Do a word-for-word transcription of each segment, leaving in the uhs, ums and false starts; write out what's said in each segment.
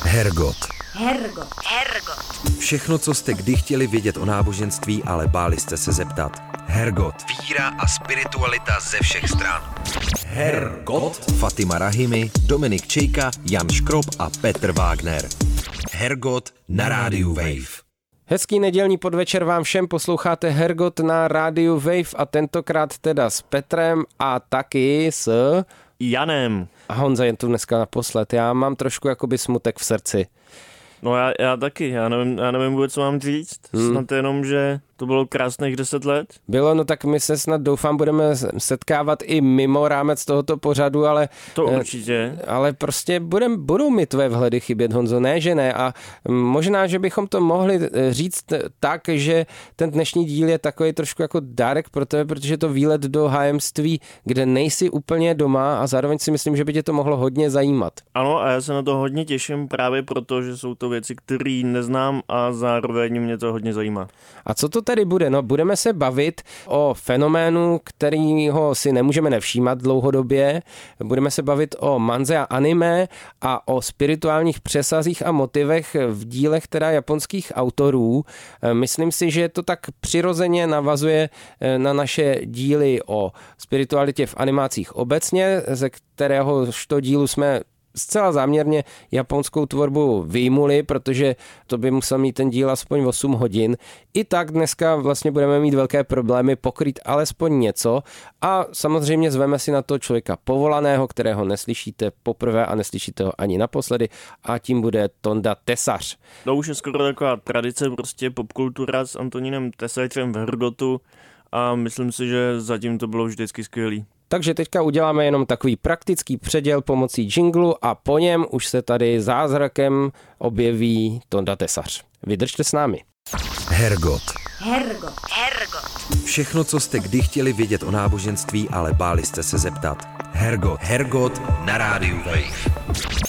Hergot. Hergot. Hergot. Všechno, co jste kdy chtěli vědět o náboženství, ale báli jste se zeptat. Hergot. Víra a spiritualita ze všech stran. Hergot. Fatima Rahimi, Dominik Čejka, Jan Škrob a Petr Wagner. Hergot na rádiu Wave. Hezký nedělní podvečer vám všem, posloucháte Hergot na rádiu Wave a tentokrát teda s Petrem a taky s Janem. A Honza je tu dneska naposled, já mám trošku jakoby smutek v srdci. No já, já taky, já nevím, já nevím vůbec, co mám říct, hmm. snad jenom, že to bylo krásných deset let. Bylo, no tak my se snad doufám budeme setkávat i mimo rámec tohoto pořadu, ale... To určitě. Ale prostě budem, budou mi tvé vhledy chybět, Honzo, ne, že ne. A možná, že bychom to mohli říct tak, že ten dnešní díl je takový trošku jako dárek pro tebe, protože je to výlet do hájemství, kde nejsi úplně doma a zároveň si myslím, že by tě to mohlo hodně zajímat. Ano, a já se na to hodně těším právě proto, že jsou to věci, které neznám a zároveň mě to hodně zajímá. A co to tady bude? No, budeme se bavit o fenoménu, kterýho si nemůžeme nevšímat dlouhodobě. Budeme se bavit o manze a anime a o spirituálních přesazích a motivech v dílech teda japonských autorů. Myslím si, že to tak přirozeně navazuje na naše díly o spiritualitě v animacích obecně, ze kteréhožto dílu jsme zcela záměrně japonskou tvorbu vyjmuli, protože to by musel mít ten díl aspoň osm hodin. I tak dneska vlastně budeme mít velké problémy pokrýt alespoň něco a samozřejmě zveme si na to člověka povolaného, kterého neslyšíte poprvé a neslyšíte ho ani naposledy a tím bude Tonda Tesař. To už je skoro taková tradice, prostě popkultura s Antonínem Tesařem v Hergotu a myslím si, že zatím to bylo vždycky skvělý. Takže teďka uděláme jenom takový praktický předěl pomocí džinglu a po něm už se tady zázrakem objeví Tonda Tesař. Vydržte s námi. Hergot. Hergot. Hergot. Všechno, co jste kdy chtěli vědět o náboženství, ale báli jste se zeptat. Hergot. Hergot na rádiu Wave.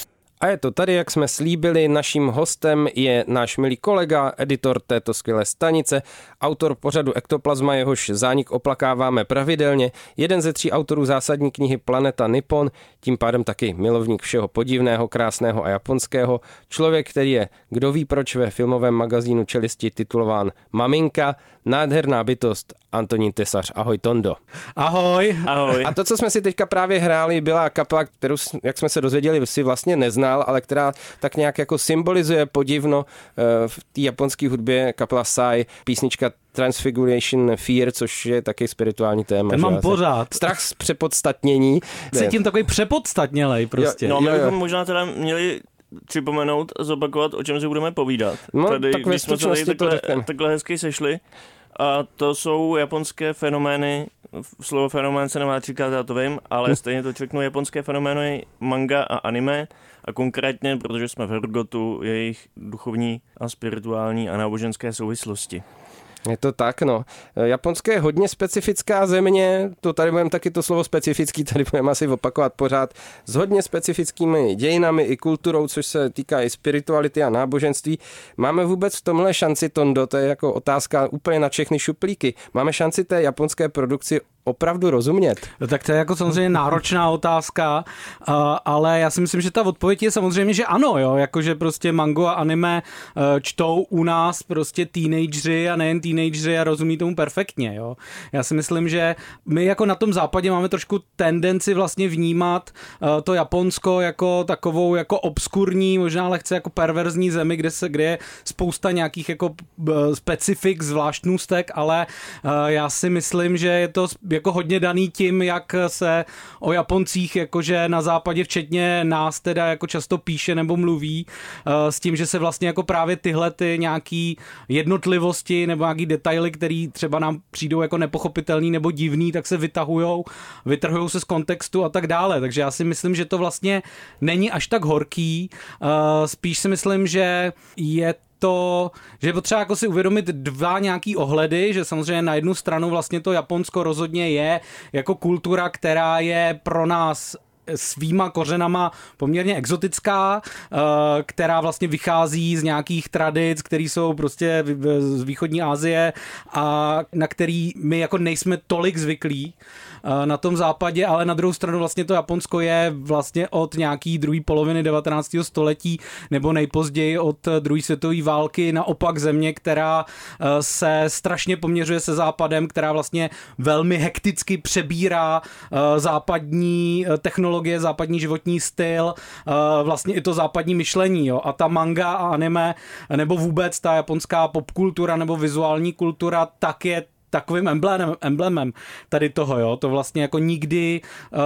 A je to tady, jak jsme slíbili, naším hostem je náš milý kolega, editor této skvělé stanice, autor pořadu Ektoplazma, jehož zánik oplakáváme pravidelně, jeden ze tří autorů zásadní knihy Planeta Nippon, tím pádem taky milovník všeho podivného, krásného a japonského, člověk, který je, kdo ví proč, ve filmovém magazínu Čelisti titulován Maminka, nádherná bytost, Antonín Tesař. Ahoj, Tondo. Ahoj. Ahoj. A to, co jsme si teďka právě hráli, byla kapela, kterou, jak jsme se dozvěděli, si vlastně neznal, ale která tak nějak jako symbolizuje podivno v té japonské hudbě, kapela Psy, písnička Transfiguration Fear, což je taky spirituální téma. Ten mám pořád. Strach z přepodstatnění. Cítím takový přepodstatnělej prostě. Jo, no, my bychom možná teda měli připomenout a zopakovat, o čem se budeme povídat. No, tady, tak ve jsme se tady takhle, takhle hezky sešli. A to jsou japonské fenomény, slovo fenomén se nemá říkat, já to vím, ale stejně to řeknu, japonské fenomény manga a anime a konkrétně, protože jsme v Hergotu, jejich duchovní a spirituální a náboženské souvislosti. Je to tak, no. Japonské je hodně specifická země, to tady budeme taky to slovo specifický, tady budeme asi opakovat pořád, s hodně specifickými dějinami i kulturou, což se týká i spirituality a náboženství. Máme vůbec v tomhle šanci, Tondo, to je jako otázka úplně na všechny šuplíky, máme šanci té japonské produkci opravdu rozumět? No, tak to je jako samozřejmě náročná otázka, uh, ale já si myslím, že ta odpověď je samozřejmě, že ano, jo, jakože prostě mango a anime uh, čtou u nás prostě teenageři a nejen teenageři a rozumí tomu perfektně, jo. Já si myslím, že my jako na tom západě máme trošku tendenci vlastně vnímat uh, to Japonsko jako takovou jako obskurní, možná lehce jako perverzní zemi, kde se, kde je spousta nějakých jako uh, specifik, zvláštnůstek, ale uh, já si myslím, že je to jako hodně daný tím, jak se o Japoncích jakože na západě včetně nás teda jako často píše nebo mluví, s tím, že se vlastně jako právě tyhle ty nějaký jednotlivosti nebo nějaký detaily, který třeba nám přijdou jako nepochopitelný nebo divný, tak se vytahujou, vytrhujou se z kontextu a tak dále. Takže já si myslím, že to vlastně není až tak horký. Spíš si myslím, že je to, že je potřeba jako si uvědomit dva nějaký ohledy, že samozřejmě na jednu stranu vlastně to Japonsko rozhodně je jako kultura, která je pro nás svýma kořenama poměrně exotická, která vlastně vychází z nějakých tradic, které jsou prostě z východní Asie a na který my jako nejsme tolik zvyklí na tom západě, ale na druhou stranu vlastně to Japonsko je vlastně od nějaký druhé poloviny devatenáctého století nebo nejpozději od druhé světové války naopak země, která se strašně poměřuje se západem, která vlastně velmi hekticky přebírá západní technologie, západní životní styl, vlastně i to západní myšlení. Jo. A ta manga a anime, nebo vůbec ta japonská popkultura nebo vizuální kultura, tak je takovým emblémem, emblémem tady toho, jo. To vlastně jako nikdy uh,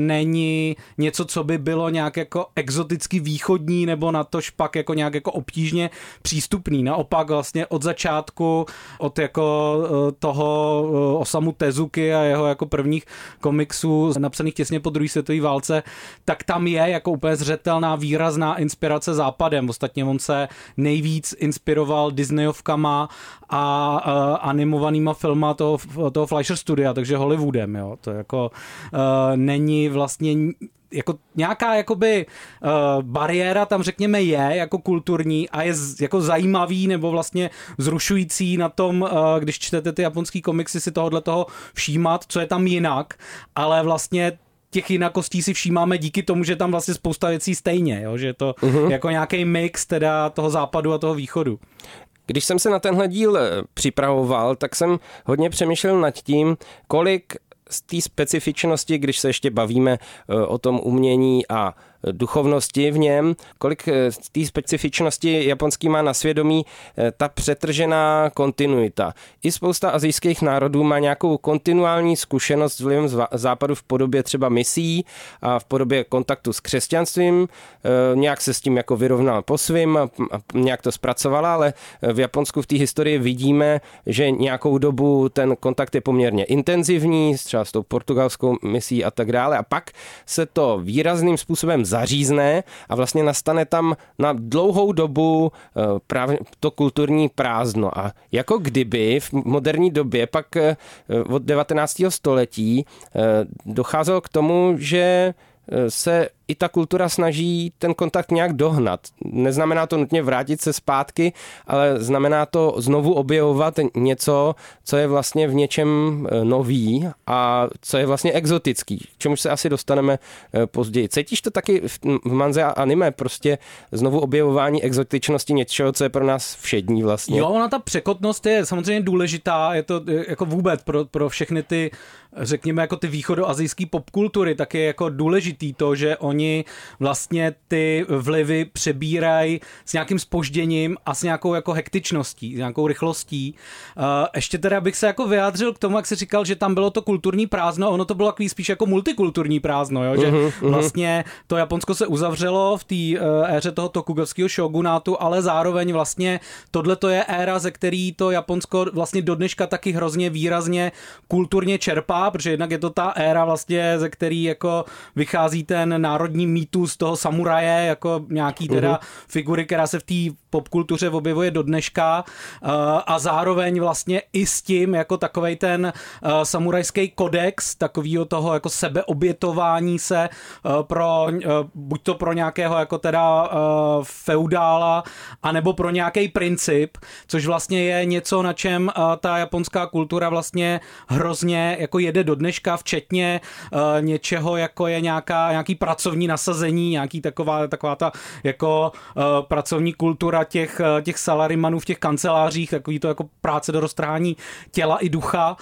není něco, co by bylo nějak jako exoticky východní nebo na to špak jako nějak jako obtížně přístupný. Naopak vlastně od začátku, od jako uh, toho uh, Osamu Tezuky a jeho jako prvních komiksů napsaných těsně po druhé světové válce, tak tam je jako úplně zřetelná výrazná inspirace západem. Ostatně on se nejvíc inspiroval Disneyovkama a uh, animovanýma filmy toho, toho Fleischer Studia, takže Hollywoodem, jo. To jako uh, není vlastně jako nějaká jakoby uh, bariéra tam řekněme je jako kulturní a je z, jako zajímavý nebo vlastně zrušující na tom, uh, když čtete ty japonský komiksy, si tohohle toho všímat, co je tam jinak, ale vlastně těch jinakostí si všímáme díky tomu, že tam vlastně spousta věcí stejně, jo? Že je to uh-huh. jako nějaký mix teda toho západu a toho východu. Když jsem se na tenhle díl připravoval, tak jsem hodně přemýšlel nad tím, kolik z té specifičnosti, když se ještě bavíme o tom umění a duchovnosti v něm, kolik z té specifičnosti japonský má na svědomí ta přetržená kontinuita. I spousta asijských národů má nějakou kontinuální zkušenost s vlivem západu v podobě třeba misí a v podobě kontaktu s křesťanstvím. Nějak se s tím jako vyrovnal po svým a nějak to zpracovala, ale v Japonsku v té historii vidíme, že nějakou dobu ten kontakt je poměrně intenzivní, třeba s tou portugalskou misí a tak dále. A pak se to výrazným způsobem zařízne a vlastně nastane tam na dlouhou dobu právě to kulturní prázdno. A jako kdyby v moderní době pak od devatenáctého století docházelo k tomu, že se i ta kultura snaží ten kontakt nějak dohnat. Neznamená to nutně vrátit se zpátky, ale znamená to znovu objevovat něco, co je vlastně v něčem nový a co je vlastně exotický, k čemu se asi dostaneme později. Cítíš to taky v manze a anime, prostě znovu objevování exotičnosti něčeho, co je pro nás všední vlastně? Jo, ona ta překotnost je samozřejmě důležitá, je to jako vůbec pro, pro všechny ty, řekněme, jako ty východoazijské popkultury, tak je jako důležitý to, že oni vlastně ty vlivy přebírají s nějakým zpožděním a s nějakou jako hektičností, s nějakou rychlostí. Ještě teda bych se jako vyjádřil k tomu, jak jsi říkal, že tam bylo to kulturní prázdno, ono to bylo takový spíš jako multikulturní prázdno, jo? Že uh-huh, vlastně to Japonsko se uzavřelo v té éře toho Tokugavského šogunátu, ale zároveň vlastně tohleto je éra, ze který to Japonsko vlastně do dneška taky hrozně výrazně kulturně čerpá, protože jednak je to ta éra vlastně, ze který jako vychází ten národní mýtus toho samuraje, jako nějaký teda uh-huh. figury, která se v té popkultuře objevuje do dneška a zároveň vlastně i s tím jako takovej ten samurajský kodex, takovýho toho jako sebeobětování se pro, buď to pro nějakého jako teda feudála, anebo pro nějaký princip, což vlastně je něco, na čem ta japonská kultura vlastně hrozně jako jede do dneška, včetně něčeho, jako je nějaká, nějaký pracovní nasazení, nějaký taková, taková ta jako pracovní kultura těch, těch salarimanů v těch kancelářích, takový to jako práce do roztrhání těla i ducha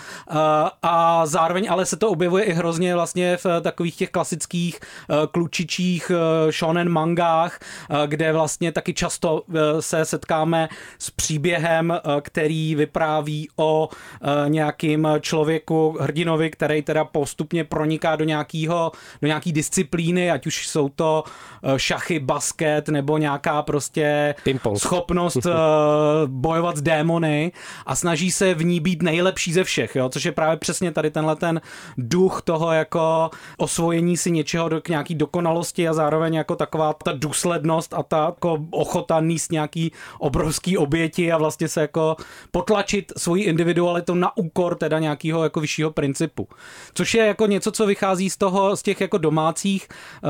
a zároveň ale se to objevuje i hrozně vlastně v takových těch klasických klučičích shonen mangách, kde vlastně taky často se setkáme s příběhem, který vypráví o nějakým člověku, hrdinovi, který teda postupně proniká do nějakého, do nějaký disciplíny, ať ať už jsou to šachy, basket nebo nějaká prostě Ping-pong. schopnost bojovat s démony a snaží se v ní být nejlepší ze všech, jo? Což je právě přesně tady tenhle ten duch toho jako osvojení si něčeho do, k nějaký dokonalosti a zároveň jako taková ta důslednost a ta jako ochota níst nějaký obrovský oběti a vlastně se jako potlačit svoji individualitu na úkor teda nějakého jako vyššího principu. Což je jako něco, co vychází z toho, z těch jako domácích,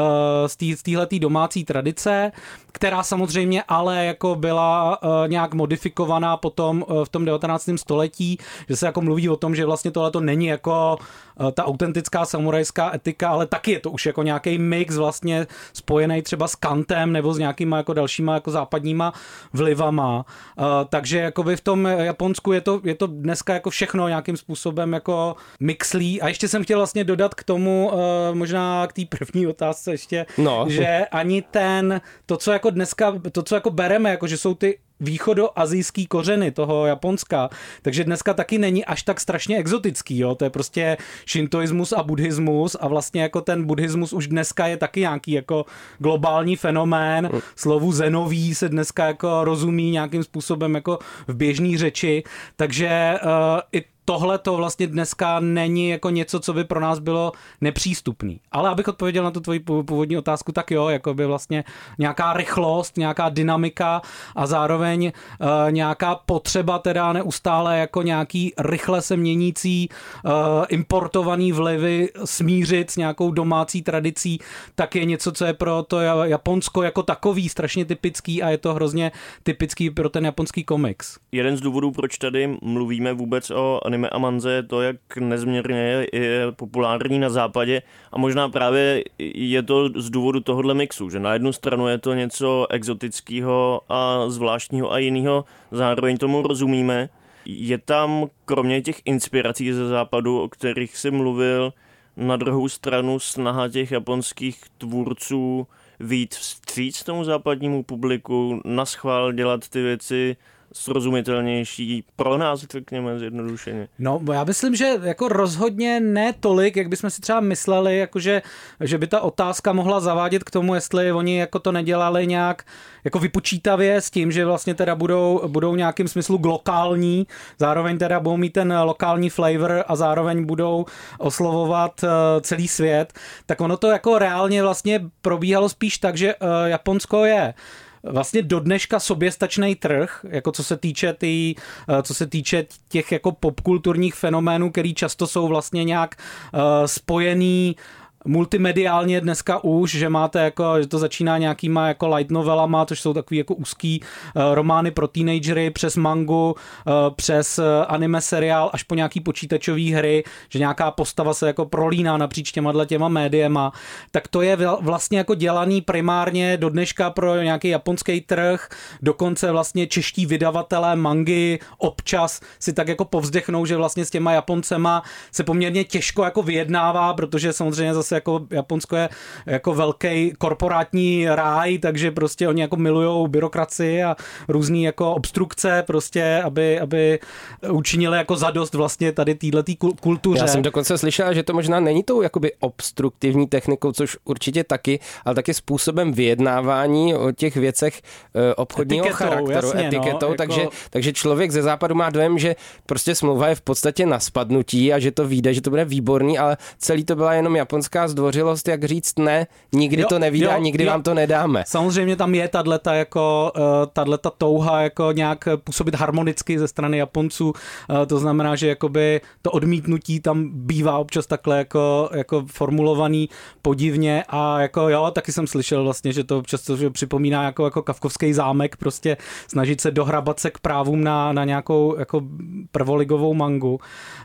z téhletý domácí tradice, která samozřejmě ale jako byla nějak modifikovaná potom v tom devatenáctém století, že se jako mluví o tom, že vlastně tohle to není jako ta autentická samurajská etika, ale taky je to už jako nějaký mix vlastně spojený třeba s Kantem nebo s nějakýma jako dalšíma jako západníma vlivama. Takže jakoby v tom Japonsku je to, je to dneska jako všechno nějakým způsobem jako mixlí. A ještě jsem chtěl vlastně dodat k tomu, možná k té první otázce ještě, no. že ani ten, to co jako dneska, to co jako bereme, jako že jsou ty východoazijský kořeny toho Japonska, takže dneska taky není až tak strašně exotický, jo, to je prostě šintoismus a buddhismus a vlastně jako ten buddhismus už dneska je taky nějaký jako globální fenomén, slovu zenový se dneska jako rozumí nějakým způsobem jako v běžný řeči, takže uh, i tohle to vlastně dneska není jako něco, co by pro nás bylo nepřístupný. Ale abych odpověděl na tu tvoji původní otázku, tak jo, jako by vlastně nějaká rychlost, nějaká dynamika a zároveň uh, nějaká potřeba teda neustále jako nějaký rychle se měnící uh, importovaný vlivy smířit s nějakou domácí tradicí, tak je něco, co je pro to Japonsko jako takový strašně typický a je to hrozně typický pro ten japonský komiks. Jeden z důvodů, proč tady mluvíme vůbec o anime a manze, je to, jak nezměrně je, je populární na západě a možná právě je to z důvodu tohohle mixu, že na jednu stranu je to něco exotického a zvláštního a jiného, zároveň tomu rozumíme. Je tam kromě těch inspirací ze západu, o kterých jsi mluvil, na druhou stranu snaha těch japonských tvůrců vyjít vstříc tomu západnímu publiku, naschvál dělat ty věci srozumitelnější pro nás, řekněme zjednodušeně. No, já myslím, že jako rozhodně ne tolik, jak bychom si třeba mysleli, jakože, že by ta otázka mohla zavádět k tomu, jestli oni jako to nedělali nějak jako vypočítavě s tím, že vlastně teda budou, budou nějakým smyslu lokální, zároveň teda budou mít ten lokální flavor a zároveň budou oslovovat celý svět, tak ono to jako reálně vlastně probíhalo spíš tak, že Japonsko je vlastně do dneška soběstačný trh, jako co se týče ty, co se týče těch jako popkulturních fenoménů, který často jsou vlastně nějak uh, spojený multimediálně dneska už, že máte jako, že to začíná nějakýma jako light novelama, což jsou takový jako úzký uh, romány pro teenagery, přes mangu, uh, přes uh, anime seriál, až po nějaký počítačový hry, že nějaká postava se jako prolíná napříč těma těma médiema, tak to je vlastně jako dělaný primárně do dneška pro nějaký japonský trh, dokonce vlastně čeští vydavatelé mangy občas si tak jako povzdechnou, že vlastně s těma Japoncema se poměrně těžko jako vyjednává, protože samozřejmě zase jako Japonsko je jako velký korporátní ráj, takže prostě oni jako milujou byrokracii a různý jako obstrukce prostě, aby, aby učinili jako zadost vlastně tady téhletý kultuře. Já jsem dokonce slyšel, že to možná není tou jakoby obstruktivní technikou, což určitě taky, ale taky způsobem vyjednávání o těch věcech obchodního etiketou, charakteru, jasně, etiketou, no, takže, jako... takže člověk ze západu má dojem, že prostě smlouva je v podstatě na spadnutí a že to vyjde, že to bude výborný, ale celý to byla jenom japonská zdvořilost, jak říct ne, nikdy jo, to nevíde jo, a nikdy jo. vám to nedáme. Samozřejmě tam je tato jako tato touha jako nějak působit harmonicky ze strany Japonců, to znamená, že jakoby to odmítnutí tam bývá občas takhle jako, jako formulovaný podivně a jako jo, taky jsem slyšel vlastně, že to občas to že připomíná jako, jako Kafkovský zámek, prostě snažit se dohrabat se k právům na, na nějakou jako prvoligovou mangu.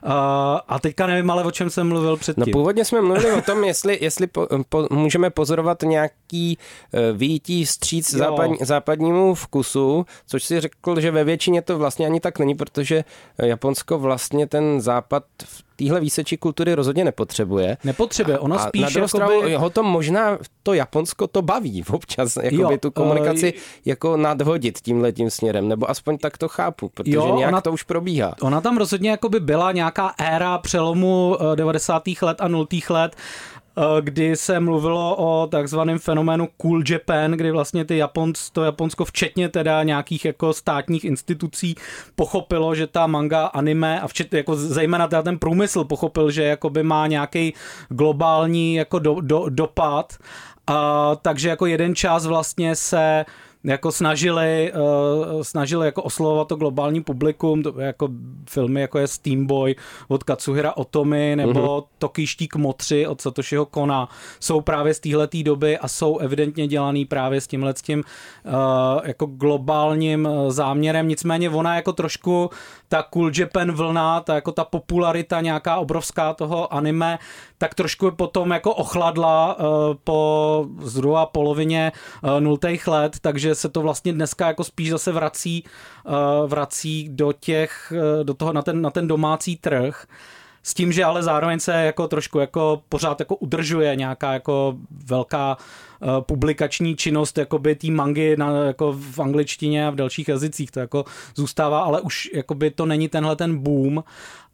A teďka nevím, ale o čem jsem mluvil předtím. No původně jsme mluvili o tom, jestli, jestli po, po, můžeme pozorovat nějaký uh, výjití vstříc západní, západnímu vkusu, což si řekl, že ve většině to vlastně ani tak není, protože Japonsko vlastně ten západ v téhle výseči kultury rozhodně nepotřebuje. Nepotřebuje, ono spíš a na druhou stranu jakoby... ho to možná, to Japonsko to baví občas, jakoby tu komunikaci uh, jako nadhodit tímhletím směrem, nebo aspoň tak to chápu, protože jo, nějak ona, to už probíhá. Ona tam rozhodně jakoby byla nějaká éra přelomu devadesátých let a nultých let, kdy se mluvilo o takzvaném fenoménu Cool Japan, kdy vlastně ty Japons, to Japonsko včetně teda nějakých jako státních institucí pochopilo, že ta manga, anime a včetně jako zejména teda ten průmysl pochopil, že jakoby má nějaký globální jako do, do, dopad. A, takže jako jeden čas vlastně se jako snažili, uh, snažili jako oslovovat to globální publikum, to jako filmy jako je Steamboy od Katsuhira Otomy nebo mm-hmm. Tokijští kmotři od Satoshiho Kona jsou právě z téhletý doby a jsou evidentně dělaný právě s tímhletím uh, jako globálním záměrem, nicméně ona jako trošku ta Cool Japan vlna, ta jako ta popularita nějaká obrovská toho anime, tak trošku potom jako ochladla uh, po zhruba polovině uh, nultých let, takže se to vlastně dneska jako spíš zase vrací, uh, vrací do těch, uh, do toho na ten, na ten domácí trh. S tím, že ale zároveň se jako trošku jako pořád jako udržuje nějaká jako velká uh, publikační činnost jakoby tý mangy na, jako v angličtině a v dalších jazycích to jako zůstává, ale už jakoby to není tenhle ten boom.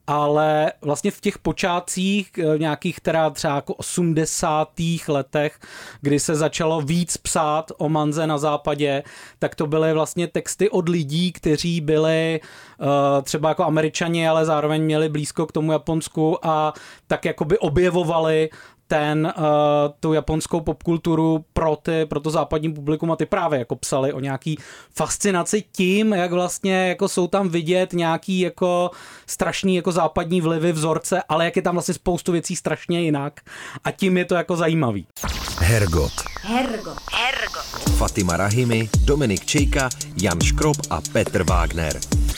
Ale vlastně v těch počátcích nějakých teda třeba jako osmdesátých letech, kdy se začalo víc psát o manze na západě, tak to byly vlastně texty od lidí, kteří byli uh, třeba jako Američani, ale zároveň měli blízko k tomu Japonsku a tak jakoby objevovali ten, uh, tu japonskou popkulturu pro, ty, pro to západní publikum a ty právě jako psali o nějaký fascinaci tím, jak vlastně jako jsou tam vidět nějaký jako strašný jako západní vlivy, vzorce, ale jak je tam vlastně spoustu věcí strašně jinak a tím je to jako zajímavý. Hergot. Hergot. Hergot. Fatima Rahimi, Dominik Čejka, Jan Škrob a Petr Wagner.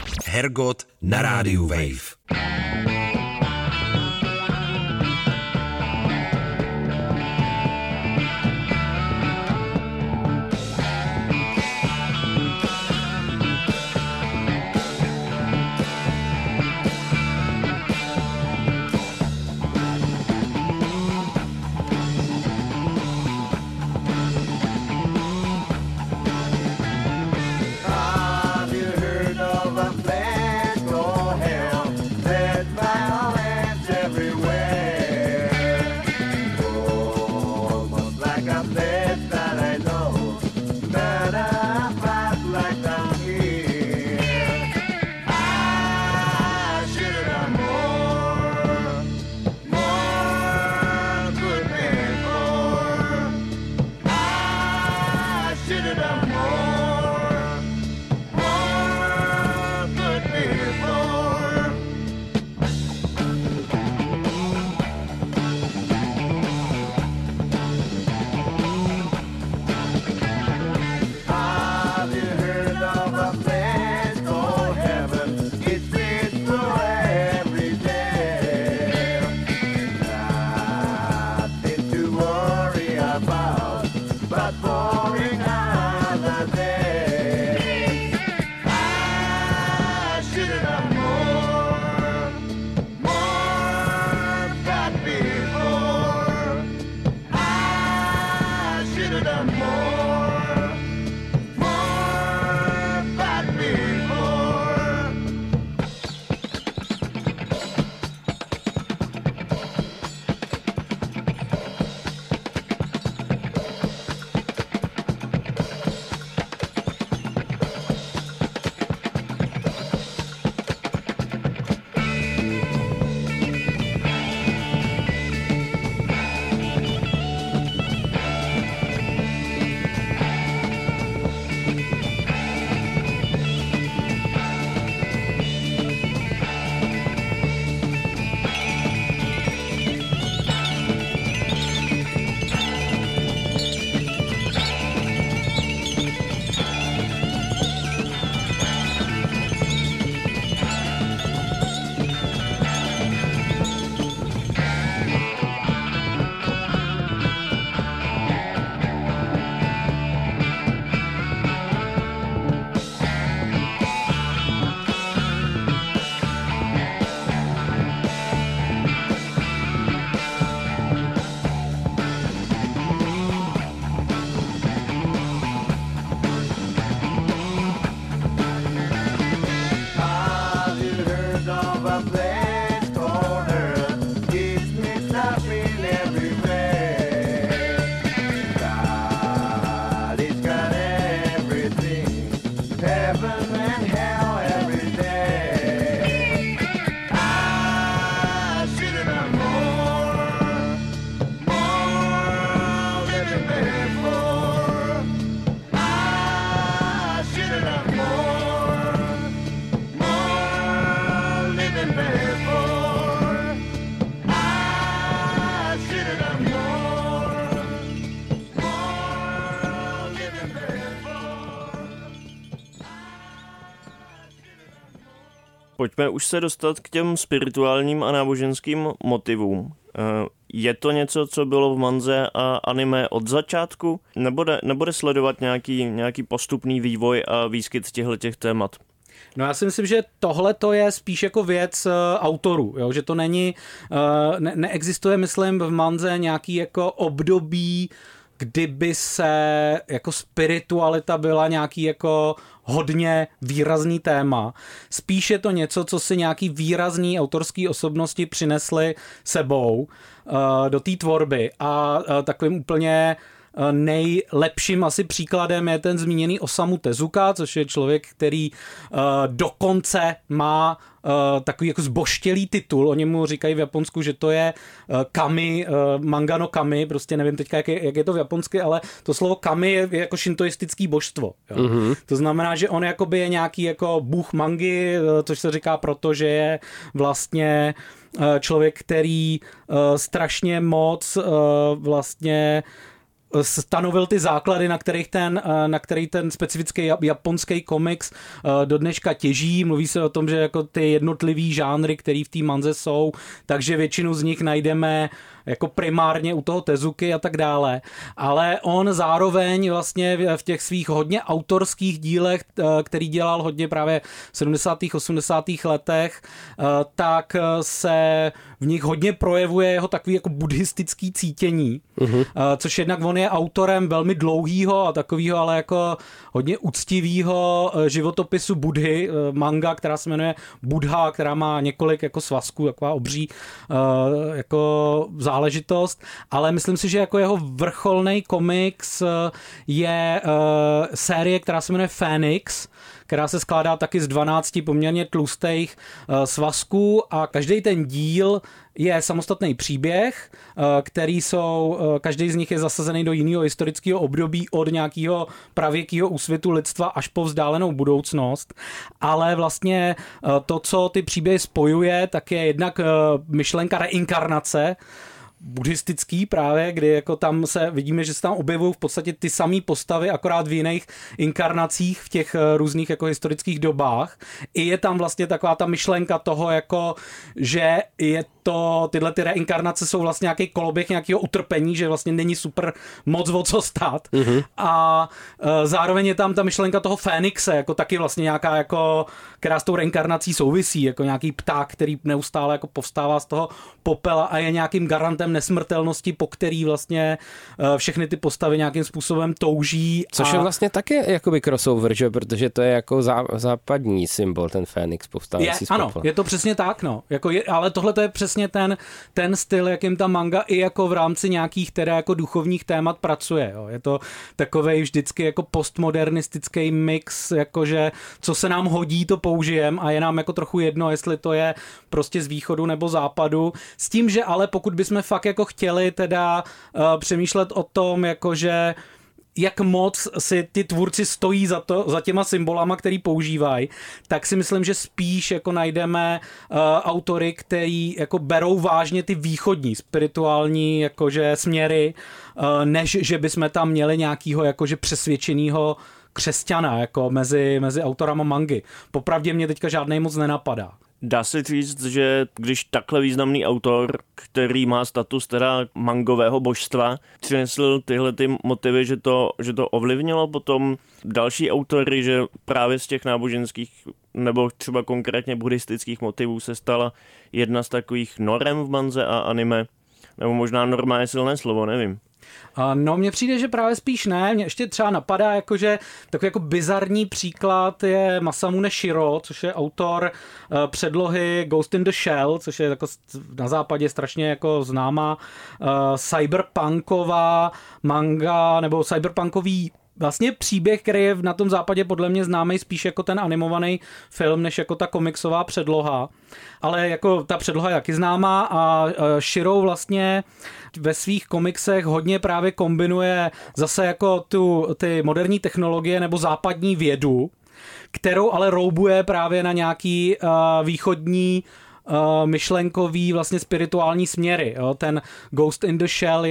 Hergot na rádiu Wave. Have you heard of a place called hell? There Pojďme už se dostat k těm spirituálním a náboženským motivům. Je to něco, co bylo v manze a anime od začátku? Nebude, nebude sledovat nějaký, nějaký postupný vývoj a výskyt těchto témat? No já si myslím, že tohle to je spíš jako věc uh, autorů, jo? Že to není, uh, ne- neexistuje, myslím, v manze nějaký jako období, kdyby se jako spiritualita byla nějaký jako hodně výrazný téma. Spíš je to něco, co si nějaký výrazný autorský osobnosti přinesly sebou uh, do té tvorby a uh, takovým úplně nejlepším asi příkladem je ten zmíněný Osamu Tezuka, což je člověk, který uh, dokonce má uh, takový jako zboštělý titul. Oni mu říkají v Japonsku, že to je uh, kami, uh, manga no kami, prostě nevím teďka, jak je, jak je to v japonsky, ale to slovo kami je, je jako šintoistický božstvo. Jo? Mm-hmm. To znamená, že on jakoby je nějaký jako bůh mangy, uh, což se říká proto, že je vlastně uh, člověk, který uh, strašně moc uh, vlastně stanovil ty základy, na kterých ten, na který ten specifický japonský komiks do dneška těží. Mluví se o tom, že jako ty jednotlivý žánry, který v té manze jsou, takže většinu z nich najdeme jako primárně u toho Tezuky a tak dále. Ale on zároveň vlastně v těch svých hodně autorských dílech, který dělal hodně právě v sedmdesátých osmdesátých letech, tak se v nich hodně projevuje jeho takový jako buddhistický cítění, uh-huh. což jednak on je autorem velmi dlouhýho a takovýho, ale jako hodně uctivýho životopisu Buddhy, manga, která se jmenuje Buddha, která má několik jako svazků, taková obří jako záležitost, ale myslím si, že jako jeho vrcholný komiks je série, která se jmenuje Phoenix, která se skládá taky z dvanácti poměrně tlustých svazků a každý ten díl je samostatný příběh, který jsou, každý z nich je zasazený do jiného historického období od nějakého pravěkého úsvitu lidstva až po vzdálenou budoucnost, ale vlastně to, co ty příběhy spojuje, tak je jednak myšlenka reinkarnace, buddhistický právě, kdy jako tam se vidíme, že se tam objevují v podstatě ty samé postavy, akorát v jiných inkarnacích v těch různých jako historických dobách. I je tam vlastně taková ta myšlenka toho, jako, že je to, tyhle ty reinkarnace jsou vlastně nějaký koloběh nějakého utrpení, že vlastně není super moc o co stát. Mm-hmm. A e, zároveň je tam ta myšlenka toho Fénixe, jako taky vlastně nějaká, jako, která s tou reinkarnací souvisí, jako nějaký pták, který neustále jako povstává z toho popela a je nějakým garantem nesmrtelnosti, po který vlastně e, všechny ty postavy nějakým způsobem touží. Což a... je vlastně taky jakoby crossover, že? Protože to je jako zá, západní symbol, ten Fénix povstávající z popela. Ano, je to přesně tak, no. Jako je, ale tohle to je přesně ten, ten styl, jakým ta manga i jako v rámci nějakých teda jako duchovních témat pracuje. Jo. Je to takovej vždycky jako postmodernistický mix, jakože co se nám hodí, to použijem a je nám jako trochu jedno, jestli to je prostě z východu nebo západu. S tím, že ale pokud bychom fakt jako chtěli teda uh, přemýšlet o tom, jakože jak moc si ty tvůrci stojí za, to, za těma symbolama, který používají, tak si myslím, že spíš jako najdeme uh, autory, který jako berou vážně ty východní spirituální jakože směry, uh, než že bychom tam měli nějakýho jakože přesvědčenýho křesťana jako mezi, mezi autorama mangy. Popravdě mě teďka žádnej moc nenapadá. Dá se říct, že když takhle významný autor, který má status teda mangového božstva, přinesl tyhle ty motivy, že to, že to ovlivnilo potom další autory, že právě z těch náboženských nebo třeba konkrétně buddhistických motivů se stala jedna z takových norem v manze a anime? Nebo možná norma je silné slovo, nevím. No, mně přijde, že právě spíš ne. Mně ještě třeba napadá, jakože takový jako bizarní příklad je Masamune Shiro, což je autor uh, předlohy Ghost in the Shell, což je jako na západě strašně jako známá uh, cyberpunková manga, nebo cyberpunkový vlastně příběh, který je na tom západě podle mě známý spíš jako ten animovaný film, než jako ta komiksová předloha. Ale jako ta předloha je taky známá a Shiro vlastně ve svých komiksech hodně právě kombinuje zase jako tu, ty moderní technologie nebo západní vědu, kterou ale roubuje právě na nějaký uh, východní Uh, myšlenkový vlastně spirituální směry. Jo? Ten Ghost in the Shell je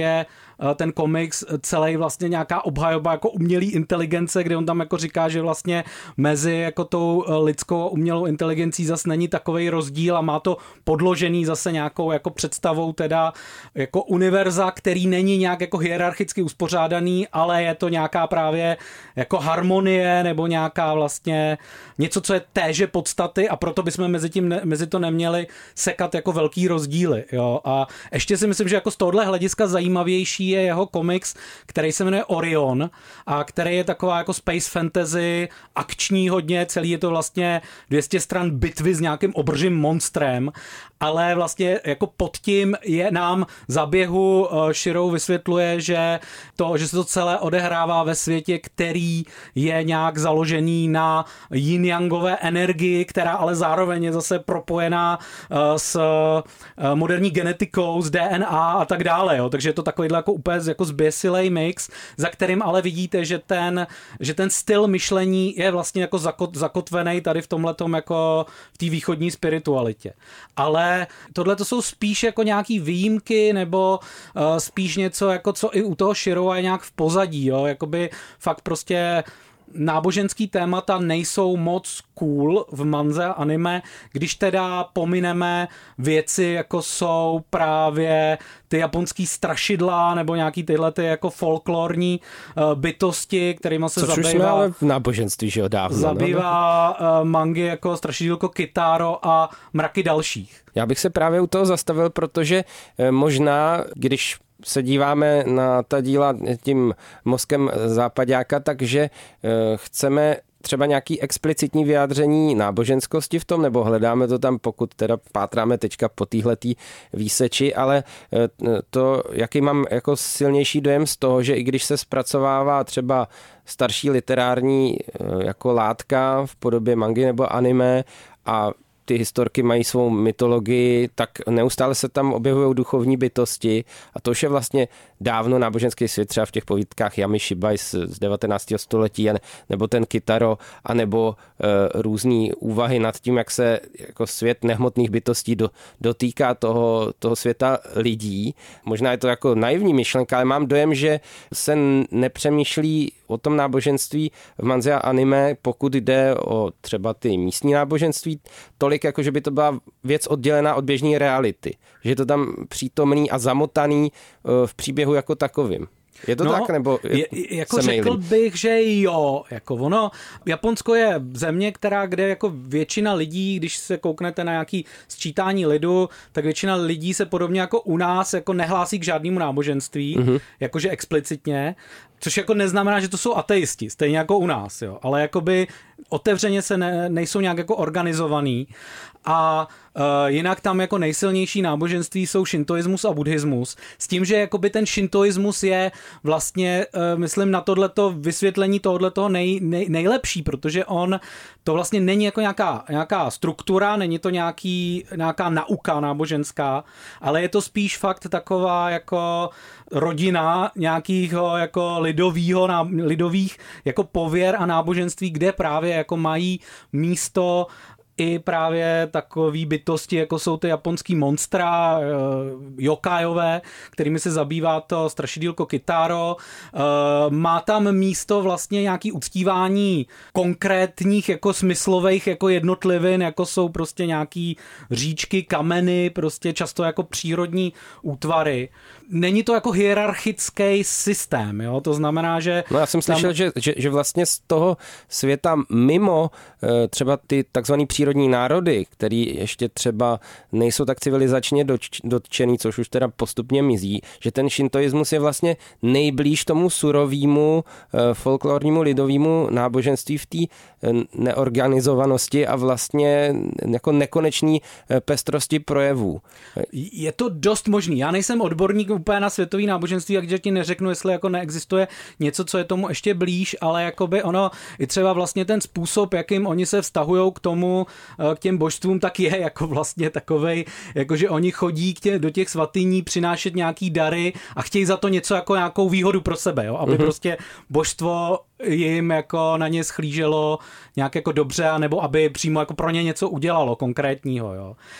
ten komiks celý vlastně nějaká obhajoba jako umělý inteligence, kde on tam jako říká, že vlastně mezi jako tou lidskou umělou inteligencí zase není takovej rozdíl a má to podložený zase nějakou jako představou teda jako univerza, který není nějak jako hierarchicky uspořádaný, ale je to nějaká právě jako harmonie nebo nějaká vlastně něco, co je téže podstaty a proto bychom mezi tím ne, mezi to neměli sekat jako velký rozdíly, jo. A ještě si myslím, že jako z tohohle hlediska zajímavější je jeho komiks, který se jmenuje Orion a který je taková jako space fantasy, akční hodně, celý je to vlastně dvě stě stran bitvy s nějakým obržím monstrem, ale vlastně jako pod tím je nám za běhu Shirou vysvětluje, že to, že se to celé odehrává ve světě, který je nějak založený na yin-yangové energii, která ale zároveň je zase propojená s moderní genetikou, s D N A a tak dále, jo. Takže je to takovýhle jako úplně jako zběsilej mix, za kterým ale vidíte, že ten, že ten styl myšlení je vlastně jako zakot, zakotvený tady v tomhletom jako v té východní spiritualitě. Ale tohle to jsou spíš jako nějaký výjimky nebo uh, spíš něco jako co i u toho Shirova je nějak v pozadí, jo. Jakoby fakt prostě náboženský témata nejsou moc cool v manze a anime, když teda pomineme věci, jako jsou právě ty japonský strašidla nebo nějaký tyhle ty jako folklorní uh, bytosti, kterýma se Což zabývá. Což už jsme ale v náboženství, že jo, dávno. Zabývá no? uh, mangy jako strašidílko Kitaro a mraky dalších. Já bych se právě u toho zastavil, protože možná, když se díváme na ta díla tím mozkem zápaďáka, takže chceme třeba nějaký explicitní vyjádření náboženskosti v tom, nebo hledáme to tam, pokud teda pátráme teďka po téhletý výseči, ale to, jaký mám jako silnější dojem z toho, že i když se zpracovává třeba starší literární jako látka v podobě mangy nebo anime a ty historky mají svou mytologii, tak neustále se tam objevují duchovní bytosti a to už je vlastně dávno náboženský svět, třeba v těch povídkách Yami Shibai z, z devatenáctého století, nebo ten Kitaro, anebo e, různý úvahy nad tím, jak se jako svět nehmotných bytostí do, dotýká toho, toho světa lidí. Možná je to jako naivní myšlenka, ale mám dojem, že se nepřemýšlí o tom náboženství v manze a anime, pokud jde o třeba ty místní náboženství, tolik jako, že by to byla věc oddělená od běžné reality. Že je to tam přítomný a zamotaný v příběhu jako takovým. Je to no, tak, nebo je, jako řekl bych, že jo, jako ono, Japonsko je země, která, kde jako většina lidí, když se kouknete na nějaký sčítání lidu, tak většina lidí se podobně jako u nás jako nehlásí k žádnému náboženství, mm-hmm. jakože explicitně, což jako neznamená, že to jsou ateisti, stejně jako u nás, jo, ale jakoby otevřeně se ne, nejsou nějak jako organizovaný a uh, jinak tam jako nejsilnější náboženství jsou šintoismus a buddhismus, s tím, že jakoby ten šintoismus je vlastně, uh, myslím, na tohleto vysvětlení tohoto nej, nej, nejlepší, protože on to vlastně není jako nějaká, nějaká struktura, není to nějaký, nějaká nauka náboženská, ale je to spíš fakt taková jako rodina nějakého jako lidovýho, lidových jako pověr a náboženství, kde právě jako mají místo i právě takový bytosti, jako jsou ty japonský monstra, jokajové, kterými se zabývá to strašidílko Kitaro. Má tam místo vlastně nějaký uctívání konkrétních jako smyslových jako jednotlivin, jako jsou prostě nějaký říčky, kameny, prostě často jako přírodní útvary. Není to jako hierarchický systém, jo? To znamená, že... No já jsem tam... slyšel, že, že, že vlastně z toho světa mimo třeba ty takzvaný přírodní národy, který ještě třeba nejsou tak civilizačně dotčený, což už teda postupně mizí, že ten šintoismus je vlastně nejblíž tomu surovému folklornímu lidovému náboženství v té neorganizovanosti a vlastně jako nekonečný pestrosti projevů. Je to dost možný. Já nejsem odborník úplně na světový náboženství, takže ti neřeknu, jestli jako neexistuje něco, co je tomu ještě blíž, ale jakoby ono i třeba vlastně ten způsob, jakým oni se vztahujou k tomu, k těm božstvům, tak je jako vlastně takovej, jakože oni chodí k tě, do těch svatyní přinášet nějaký dary a chtějí za to něco jako nějakou výhodu pro sebe, jo? Aby mm-hmm. prostě božstvo jim jako na ně schlíželo nějak jako dobře, nebo aby přímo jako pro ně něco udělalo konkrétního, jo.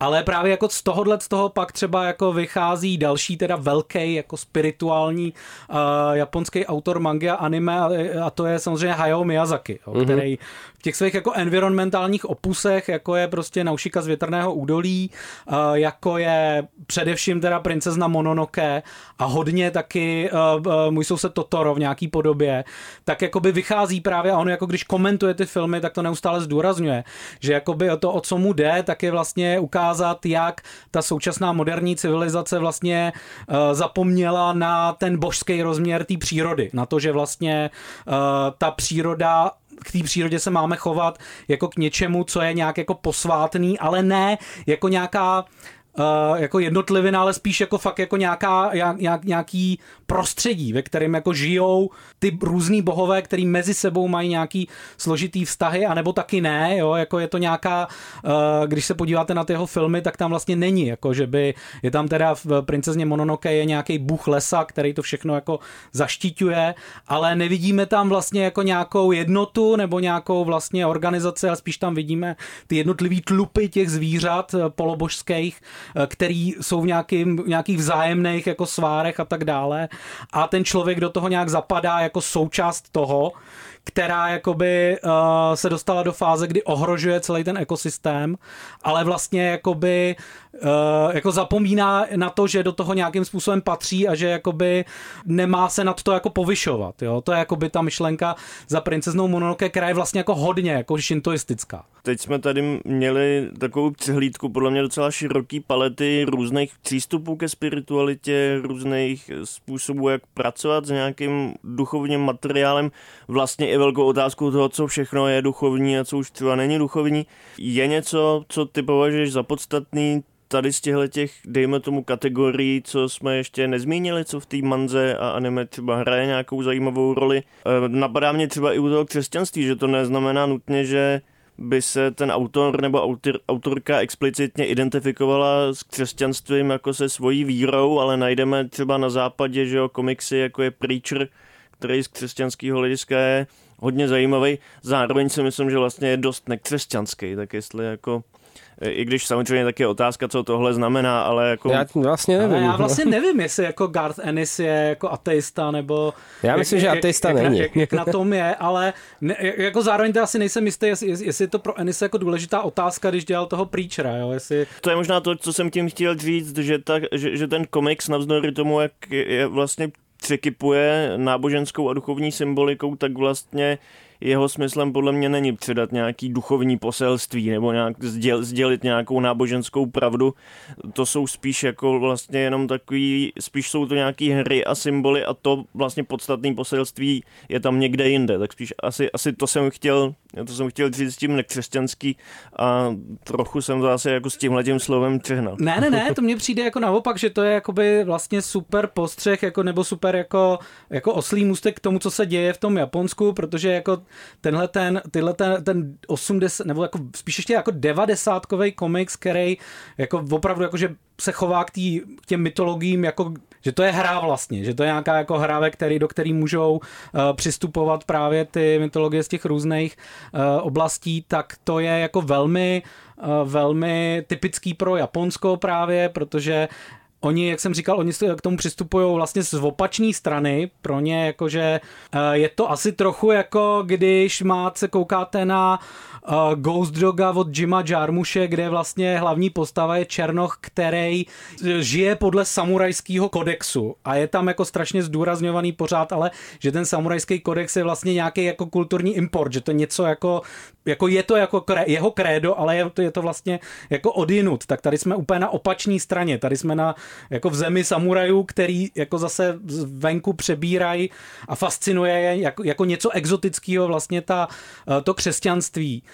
Ale právě jako z tohohle z toho pak třeba jako vychází další teda velký jako spirituální uh, japonský autor mangy a anime a, a to je samozřejmě Hayao Miyazaki, jo, mm-hmm. který v těch svých jako environmentálních opusech, jako je prostě Naušika z větrného údolí, uh, jako je především teda Princezna Mononoke a hodně taky uh, uh, Můj soused Totoro v nějaký podobě, tak jakoby vychází právě a on jako když komentuje ty filmy, tak to neustále zdůrazňuje, že jakoby to, o co mu jde, tak je vlastně ukázat, jak ta současná moderní civilizace vlastně uh, zapomněla na ten božský rozměr té přírody, na to, že vlastně uh, ta příroda k té přírodě se máme chovat jako k něčemu, co je nějak jako posvátný, ale ne jako nějaká Uh, jako jednotlivina, ale spíš jako fakt jako nějaká, nějak, nějaký prostředí, ve kterém jako žijou ty různý bohové, který mezi sebou mají nějaký složitý vztahy, anebo taky ne, jo, jako je to nějaká, uh, když se podíváte na ty jeho filmy, tak tam vlastně není, jako že by, je tam teda v Princezně Mononoke je nějaký bůh lesa, který to všechno jako zaštiťuje, ale nevidíme tam vlastně jako nějakou jednotu nebo nějakou vlastně organizaci, ale spíš tam vidíme ty jednotlivý tlupy těch zvířat polobožských, který jsou v nějakým, nějakých vzájemných jako svárech a tak dále a ten člověk do toho nějak zapadá jako součást toho, která jakoby uh, se dostala do fáze, kdy ohrožuje celý ten ekosystém, ale vlastně jakoby uh, jako zapomíná na to, že do toho nějakým způsobem patří a že jakoby nemá se nad to jako povyšovat, jo? To je jakoby ta myšlenka za Princeznou Mononoke, která je vlastně jako hodně jako šintoistická. Teď jsme tady měli takovou přehlídku podle mě docela široký palety různých přístupů ke spiritualitě, různých způsobů, jak pracovat s nějakým duchovním materiálem, vlastně i velkou otázkou toho, co všechno je duchovní a co už třeba není duchovní. Je něco, co ty považuješ za podstatný tady z těchto, dejme tomu, kategorií, co jsme ještě nezmínili, co v té manze a anime třeba hraje nějakou zajímavou roli? E, napadá mě třeba i u toho křesťanství, že to neznamená nutně, že by se ten autor nebo autor, autorka explicitně identifikovala s křesťanstvím jako se svojí vírou, ale najdeme třeba na západě, že jo, komiksy jako je Preacher, který z křesťanského hlediska je hodně zajímavý. Zároveň si myslím, že vlastně je dost nekřesťanský, tak jestli jako, i když samozřejmě taky je otázka, co tohle znamená, ale jako... Já vlastně nevím. Ale já vlastně nevím, jestli jako Garth Ennis je jako ateista, nebo... Já myslím, jak, že ateista jak, není. Jak, jak na tom je, ale ne, jako zároveň to asi nejsem jistý, jestli, jestli je to pro Ennise jako důležitá otázka, když dělal toho Preachera, jo, jestli... To je možná to, co jsem tím chtěl říct, že, ta, že, že ten komiks navzdory tomu, jak je vlastně překypuje náboženskou a duchovní symbolikou, tak vlastně jeho smyslem podle mě není předat nějaký duchovní poselství nebo nějak sděl, sdělit nějakou náboženskou pravdu. To jsou spíš jako vlastně jenom takový, spíš jsou to nějaký hry a symboly a to vlastně podstatné poselství je tam někde jinde. Tak spíš asi, asi to jsem chtěl, to jsem chtěl říct s tím nekřesťanský a trochu jsem zase jako s tímhletím slovem přehnal. Ne, ne, ne, to mně přijde jako naopak, že to je jakoby vlastně super postřeh, jako nebo super jako, jako oslý můstek k tomu, co se děje v tom Japonsku, protože jako tenhle ten, tyhle ten, ten osmdesát, nebo jako spíš ještě jako devadesátkovej komiks, který jako opravdu jako, že se chová k, tý, k těm mytologiím, jako, že to je hra vlastně, že to je nějaká jako hra, ve který, do který můžou uh, přistupovat právě ty mytologie z těch různých uh, oblastí, tak to je jako velmi, uh, velmi typický pro Japonsko právě, protože oni, jak jsem říkal, oni k tomu přistupují vlastně z opačné strany. Pro ně jakože je to asi trochu jako když máte, se koukáte na uh, Ghost Doga od Jima Jarmusche, kde vlastně hlavní postava je Černoch, který žije podle samurajského kodexu a je tam jako strašně zdůrazňovaný pořád, ale že ten samurajský kodex je vlastně nějaký jako kulturní import, že to něco jako, jako je to jako kré, jeho krédo, ale je to, je to vlastně jako odjinut. Tak tady jsme úplně na opačné straně. Tady jsme na jako v zemi samurajů, který jako zase venku přebírají a fascinuje je jako, jako něco exotického vlastně ta, to křesťanství.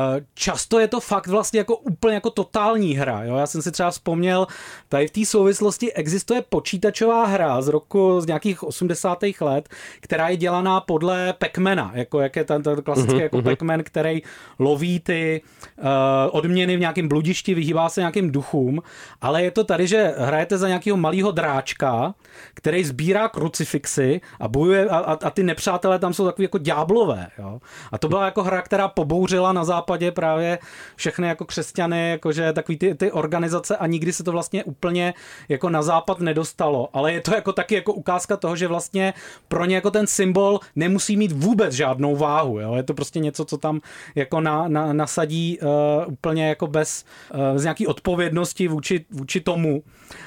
Často je to fakt vlastně jako úplně jako totální hra. Jo? Já jsem si třeba vzpomněl, tady v té souvislosti existuje počítačová hra z roku z nějakých osmdesátých let, která je dělaná podle Pac-Mana, jako jak je ten, ten klasický jako Pac-Man, který loví ty uh, odměny v nějakém bludišti, vyhýbá se nějakým duchům, ale je to tady, že hrajete za nějakého malého dráčka, který sbírá krucifixy a bojuje a, a, a ty nepřátelé tam jsou takový jako ďáblové. Jo? A to byla jako hra, která pobouřila na západě právě všechny jako křesťany, jakože takový ty, ty organizace a nikdy se to vlastně úplně jako na západ nedostalo. Ale je to jako taky jako ukázka toho, že vlastně pro ně jako ten symbol nemusí mít vůbec žádnou váhu. Jo? Je to prostě něco, co tam jako na, na, nasadí uh, úplně jako bez, uh, bez nějaký odpovědnosti vůči, vůči tomu.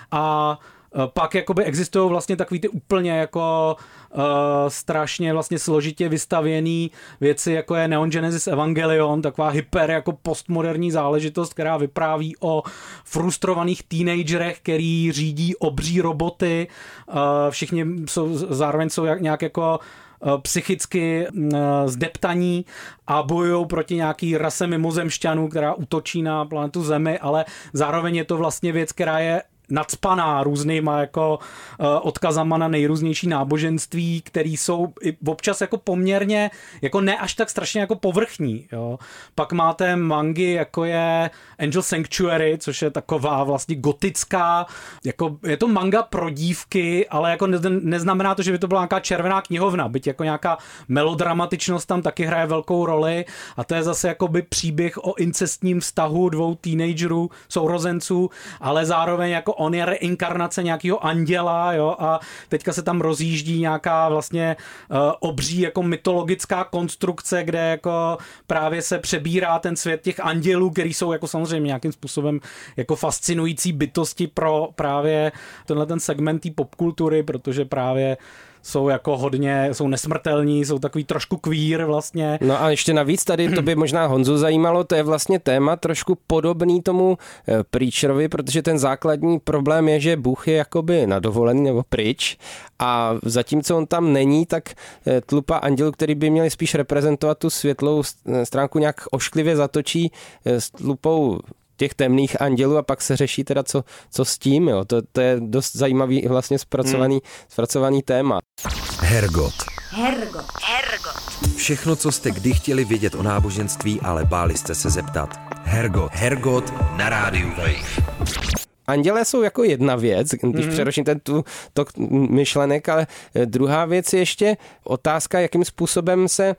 A pak jakoby existují vlastně takový ty úplně jako uh, strašně vlastně složitě vystavěný věci, jako je Neon Genesis Evangelion, taková hyper jako postmoderní záležitost, která vypráví o frustrovaných teenagerech, který řídí obří roboty, uh, všichni jsou, zároveň jsou jak, nějak jako psychicky zdeptaní a bojují proti nějaký rase mimozemšťanů, která útočí na planetu Zemi, ale zároveň je to vlastně věc, která je nacpaná různýma jako uh, odkazama na nejrůznější náboženství, který jsou i občas jako poměrně jako ne až tak strašně jako povrchní. Jo. Pak máte mangy, jako je Angel Sanctuary, což je taková vlastně gotická, jako je to manga pro dívky, ale jako ne, neznamená to, že by to byla nějaká červená knihovna, byť jako nějaká melodramatičnost tam taky hraje velkou roli a to je zase jakoby příběh o incestním vztahu dvou teenagerů, sourozenců, ale zároveň jako on je reinkarnace nějakého anděla, jo, a teďka se tam rozjíždí nějaká vlastně uh, obří jako mytologická konstrukce, kde jako právě se přebírá ten svět těch andělů, který jsou jako samozřejmě nějakým způsobem jako fascinující bytosti pro právě tenhle ten segment té popkultury, protože právě jsou jako hodně, jsou nesmrtelní, jsou takový trošku queer vlastně. No a ještě navíc tady, to by možná Honzu zajímalo, to je vlastně téma trošku podobný tomu Preacherovi, protože ten základní problém je, že Bůh je jakoby na dovolený nebo pryč a zatímco on tam není, tak tlupa andělů, který by měli spíš reprezentovat tu světlou stránku, nějak ošklivě zatočí s tlupou těch temných andělů a pak se řeší teda, co, co s tím, jo. To, to je dost zajímavý vlastně zpracovaný, hmm. zpracovaný téma. Hergot. Hergot. Hergot. Všechno, co jste kdy chtěli vědět o náboženství, ale báli jste se zeptat. Hergot. Hergot na rádiu Wave. Andělé jsou jako jedna věc, když mm-hmm. přeruším ten tu tok myšlenek, ale druhá věc je ještě otázka, jakým způsobem se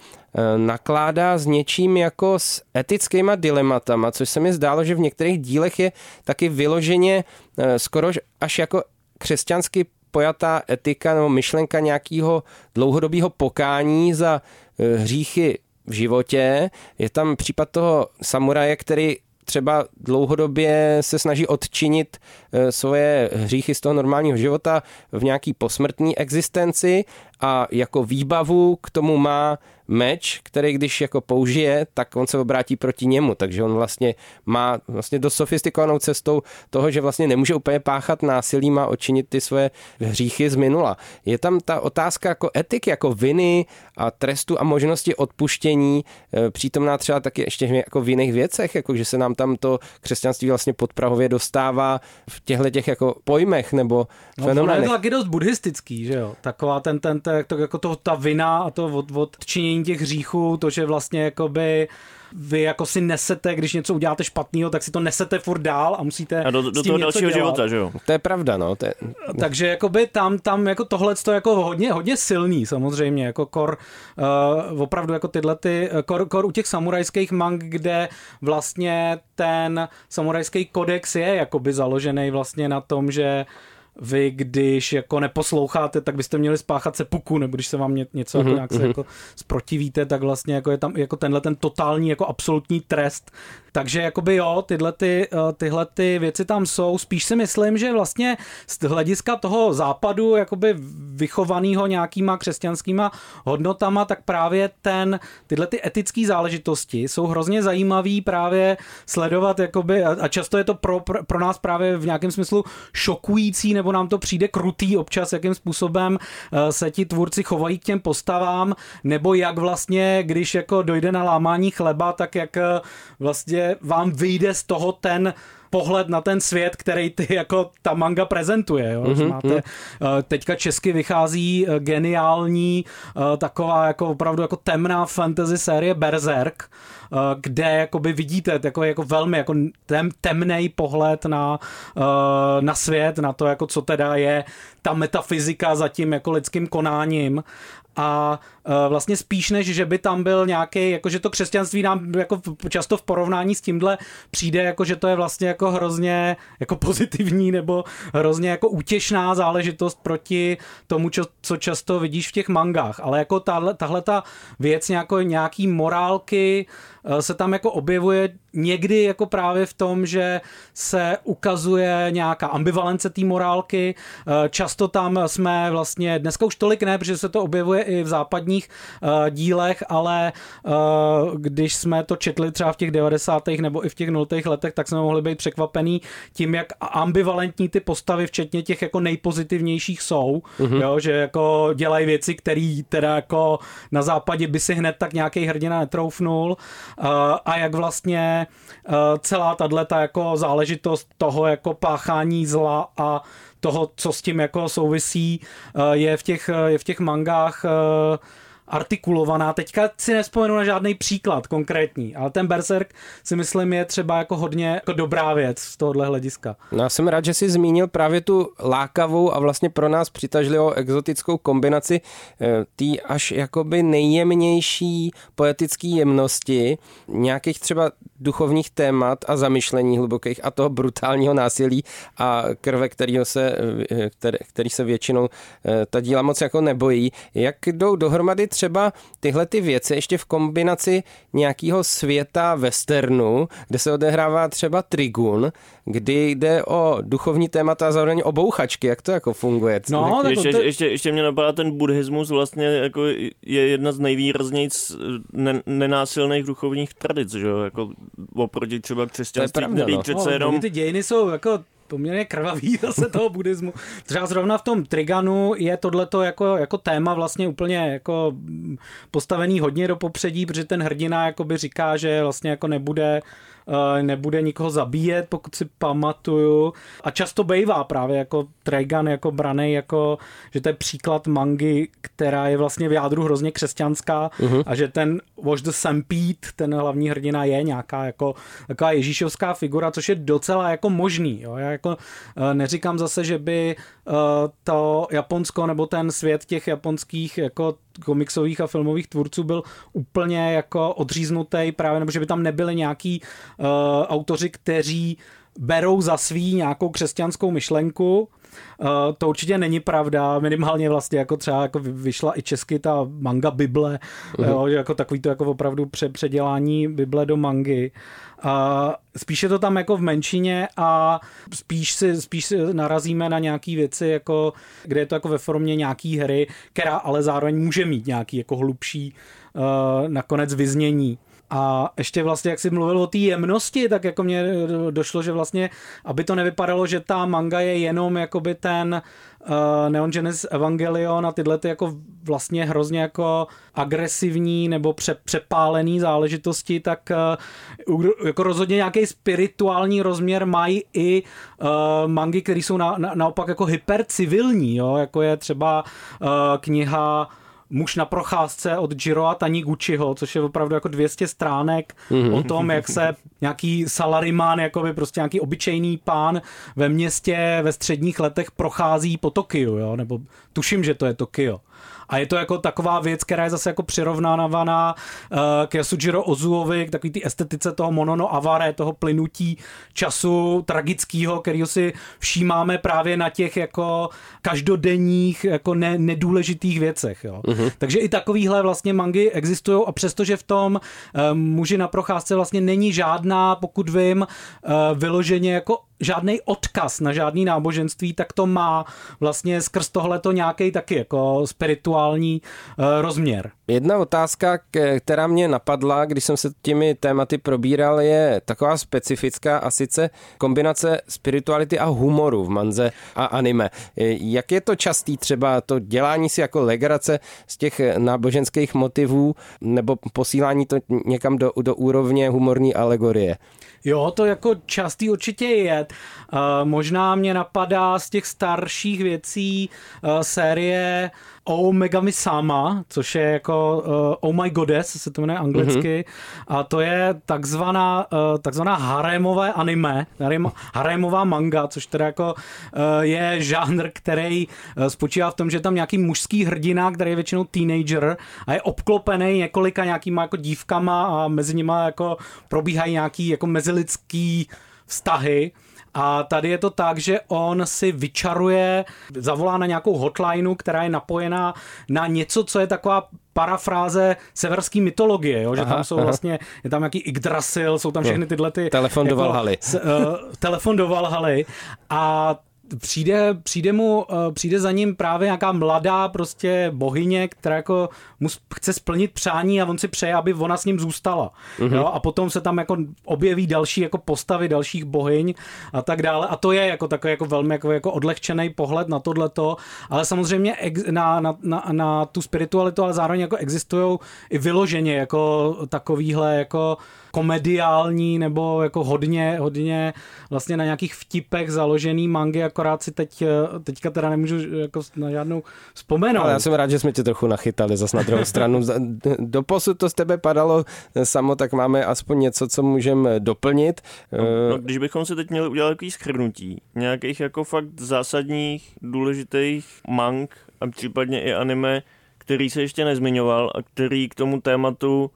nakládá s něčím jako s etickýma dilematama, což se mi zdálo, že v některých dílech je taky vyloženě skoro až jako křesťansky pojatá etika nebo myšlenka nějakého dlouhodobého pokání za hříchy v životě. Je tam případ toho samuraje, který třeba dlouhodobě se snaží odčinit svoje hříchy z toho normálního života v nějaký posmrtný existenci a jako výbavu k tomu má meč, který když jako použije, tak on se obrátí proti němu, takže on vlastně má vlastně dost sofistikovanou cestou toho, že vlastně nemůže úplně páchat násilí, má odčinit ty svoje hříchy z minula. Je tam ta otázka jako etiky, jako viny a trestu a možnosti odpuštění, přítomná třeba taky ještě jako v jiných věcech, jako že se nám tam to křesťanství vlastně podprahově dostává v těchto těch jako pojmech nebo no, fenoménech. No, to je taky dost buddhistický, že jo? Taková ten, ten, ten to, jako to, ta vina a to od, odčinění těch hříchů, to, že vlastně jakoby vy jako si nesete, když něco uděláte špatného, tak si to nesete furt dál a musíte a do, do s tím toho něco dalšího dělat. života, že jo? To je pravda, no. To je... Takže jakoby tam, tam jako tohleto jako hodně, hodně silný samozřejmě, jako kor, uh, opravdu jako tyhle ty, kor, kor u těch samurajských mang, kde vlastně ten samurajský kodex je jakoby založený vlastně na tom, že vy, když jako neposloucháte, tak byste měli spáchat seppuku, nebo když se vám ně, něco mm-hmm. jako nějak se jako zprotivíte, tak vlastně jako je tam jako tenhle ten totální jako absolutní trest. Takže jakoby jo, tyhle, ty, tyhle ty věci tam jsou. Spíš si myslím, že vlastně z hlediska toho západu jakoby vychovaného nějakýma křesťanskýma hodnotama, tak právě ten, tyhle ty etické záležitosti jsou hrozně zajímavý právě sledovat jakoby, a často je to pro, pro, pro nás právě v nějakém smyslu šokující, nebo nám to přijde krutý občas, jakým způsobem se ti tvůrci chovají k těm postavám, nebo jak vlastně, když jako dojde na lámání chleba, tak jak vlastně vám vyjde z toho ten pohled na ten svět, který ty jako ta manga prezentuje. Jo? Mm-hmm. Máte, teďka česky vychází geniální taková jako opravdu jako temná fantasy série Berserk, kde jakoby vidíte jako, jako velmi jako tem, temnej pohled na, na svět, na to, jako co teda je ta metafyzika za tím jako lidským konáním. A vlastně spíš než, že by tam byl nějaký, jakože to křesťanství nám jako často v porovnání s tímhle přijde, jako že to je vlastně jako hrozně jako pozitivní nebo hrozně jako útěšná záležitost proti tomu, čo, co často vidíš v těch mangách. Ale jako tahle, tahle ta věc nějako, nějaký morálky se tam jako objevuje někdy jako právě v tom, že se ukazuje nějaká ambivalence té morálky. Často tam jsme vlastně, dneska už tolik ne, protože se to objevuje i v západních dílech, ale když jsme to četli třeba v těch devadesátých nebo i v těch nultých letech, tak jsme mohli být překvapený tím, jak ambivalentní ty postavy, včetně těch jako nejpozitivnějších jsou, mm-hmm. jo, že jako dělají věci, které teda jako na západě by si hned tak nějaký hrdina netroufnul. A jak vlastně celá tato jako záležitost toho jako páchání zla a toho, co s tím jako souvisí, je v těch, je v těch mangách artikulovaná. Teďka si nevzpomenu na žádný příklad konkrétní, ale ten Berserk si myslím je třeba jako hodně jako dobrá věc z tohohle hlediska. No já jsem rád, že jsi zmínil právě tu lákavou a vlastně pro nás přitažlivou exotickou kombinaci tý až jakoby nejjemnější poetické jemnosti, nějakých třeba duchovních témat a zamyšlení hlubokých a toho brutálního násilí a krve, kterýho se, který, který se většinou ta díla moc jako nebojí. Jak jdou dohromady třeba tyhle ty věci ještě v kombinaci nějakého světa westernu, kde se odehrává třeba Trigun, kdy jde o duchovní témata a zároveň o bouchačky, jak to jako funguje? No, tak ještě, to... ještě, ještě mě napadá ten buddhismus vlastně jako je jedna z nejvýraznějc nenásilných duchovních tradic, že jo, jako oproti třeba křesťanství, který no. přece no, jenom... Ty dějiny jsou jako poměrně krvavý zase toho buddhismu. Třeba zrovna v tom Triganu je tohleto jako, jako téma vlastně úplně jako postavený hodně do popředí, protože ten hrdina jakoby říká, že vlastně jako nebude nebude nikoho zabíjet, pokud si pamatuju. A často bejvá právě jako Trigun jako branej, jako, že to je příklad mangy, která je vlastně v jádru hrozně křesťanská uh-huh. a že ten Watch the Stampede, ten hlavní hrdina je nějaká jako taková ježíšovská figura, což je docela jako možný. Jo? Já jako neříkám zase, že by to Japonsko nebo ten svět těch japonských jako komiksových a filmových tvůrců byl úplně jako odříznutý právě, nebo že by tam nebyli nějaký uh, autoři, kteří berou za svý nějakou křesťanskou myšlenku. Uh, to určitě není pravda, minimálně vlastně jako třeba jako vyšla i česky ta manga Bible, uh-huh. jo, jako takový to jako opravdu pře- předělání Bible do mangy. Uh, spíš je to tam jako v menšině a spíš si, spíš si narazíme na nějaký věci, jako, kde je to jako ve formě nějaký hry, která ale zároveň může mít nějaký jako hlubší uh, nakonec vyznění. A ještě vlastně, jak jsi mluvil o té jemnosti, tak jako mně došlo, že vlastně, aby to nevypadalo, že ta manga je jenom jakoby ten uh, Neon Genesis Evangelion a tyhle ty jako vlastně hrozně jako agresivní nebo pře- přepálený záležitosti, tak uh, jako rozhodně nějaký spirituální rozměr mají i uh, mangy, které jsou na, na, naopak jako hypercivilní, jo? Jako je třeba uh, kniha Muž na procházce od Jiroa Taniguchiho, což je opravdu jako dvě stě stránek mm-hmm. o tom, jak se nějaký salaryman, jakoby prostě nějaký obyčejný pán ve městě ve středních letech prochází po Tokiu, jo? Nebo tuším, že to je Tokio. A je to jako taková věc, která je zase jako přirovnávaná uh, k Yasujiro Ozuovi, k takový ty estetice toho monono avare, toho plynutí času tragického, kterýho si všímáme právě na těch jako každodenních jako ne, nedůležitých věcech. Jo. Uh-huh. Takže i takovýhle vlastně mangy existují a přestože v tom uh, Muži na procházce vlastně není žádná, pokud vím, uh, vyloženě jako žádný odkaz na žádný náboženství, tak to má vlastně skrz tohleto nějaký taky jako spirituální uh, rozměr. Jedna otázka, která mě napadla, když jsem se těmi tématy probíral, je taková specifická a sice kombinace spirituality a humoru v manze a anime. Jak je to častý třeba to dělání si jako legrace z těch náboženských motivů nebo posílání to někam do, do úrovně humorní alegorie? Jo, to jako častý určitě je. Uh, možná mě napadá z těch starších věcí uh, série Oh Megami Sama, což je jako uh, Oh My Goddess, se to jmenuje anglicky. Mm-hmm. A to je takzvaná, uh, takzvaná harémové anime, harémová manga, což teda jako uh, je žánr, který uh, spočívá v tom, že je tam nějaký mužský hrdina, který je většinou teenager a je obklopený několika nějakýma jako dívkama a mezi nima jako probíhají nějaký jako mezilidský vztahy. A tady je to tak, že on si vyčaruje, zavolá na nějakou hotlineu, která je napojená na něco, co je taková parafráze severské mytologie, jo? Že aha, tam jsou aha. vlastně, je tam nějaký Yggdrasil, jsou tam všechny tyhle ty... Telefon jako, do Valhaly. S, uh, telefon do Valhaly a Přijde, přijde mu, přijde za ním právě nějaká mladá prostě bohyně, která jako mu chce splnit přání a on si přeje, aby ona s ním zůstala. Mm-hmm. Jo? A potom se tam jako objeví další jako postavy dalších bohyň a tak dále. A to je jako takový jako velmi jako, jako odlehčený pohled na tohleto, ale samozřejmě ex, na, na, na, na tu spiritualitu, ale zároveň jako existují i vyloženě jako takovýhle jako komediální nebo jako hodně, hodně vlastně na nějakých vtipech založený mangy, akorát si teď, teďka teda nemůžu jako na žádnou vzpomenout. Ale já jsem rád, že jsme tě trochu nachytali zas na druhou stranu. Doposud to z tebe padalo samo, tak máme aspoň něco, co můžeme doplnit. No, no, když bychom si teď měli udělat takový shrnutí nějakých jako fakt zásadních, důležitých mang a případně i anime, který se ještě nezmiňoval a který k tomu tématu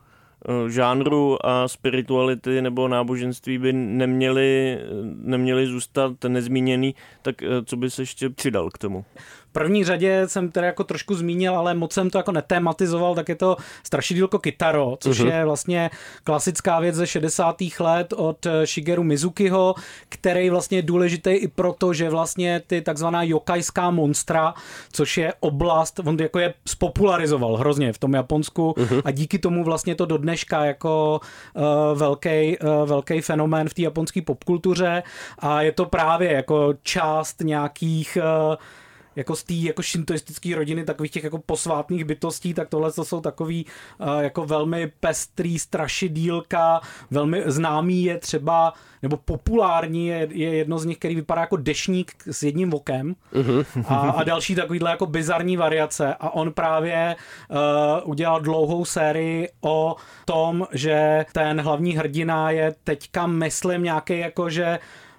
žánru a spirituality nebo náboženství by neměli, neměli zůstat nezmíněný, tak co bys ještě přidal k tomu? V první řadě jsem teda jako trošku zmínil, ale moc jsem to jako netématizoval, tak je to Strašidýlko Kitaro, což uh-huh. je vlastně klasická věc ze šedesátých let od Shigeru Mizukiho, který vlastně je důležitý i proto, že vlastně ty takzvaná jokajská monstra, což je oblast, on jako je spopularizoval hrozně v tom Japonsku uh-huh. a díky tomu vlastně to do dneška jako uh, velký, uh, velký fenomén v té japonské popkultuře a je to právě jako část nějakých uh, jako z té jako šintoistické rodiny takových těch jako posvátných bytostí, tak tohle to jsou takový uh, jako velmi pestrý strašidýlka, velmi známý je třeba, nebo populární je, je jedno z nich, který vypadá jako deštník s jedním okem uh-huh. a, a další takovýhle jako bizarní variace a on právě uh, udělal dlouhou sérii o tom, že ten hlavní hrdina je teďka myslím nějaký jako, že